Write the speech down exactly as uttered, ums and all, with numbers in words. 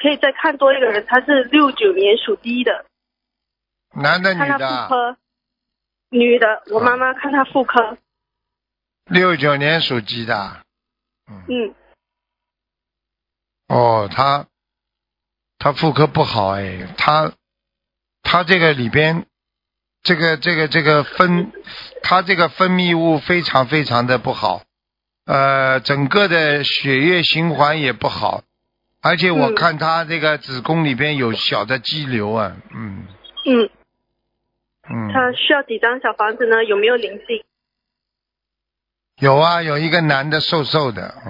可以再看多一个人，他是六九年属鸡的， 男的女看他妇的？ 科。女的，我妈妈看他妇科。 六九年属鸡的。 嗯。 嗯哦，他他妇科不好哎，他他这个里边这个这个这个分，他这个分泌物非常非常的不好，呃，整个的血液循环也不好，而且我嗯看他这个子宫里边有小的肌瘤啊，嗯嗯。 嗯。 他需要几张小房子呢？有没有灵性？ 有啊，有一个男的瘦瘦的。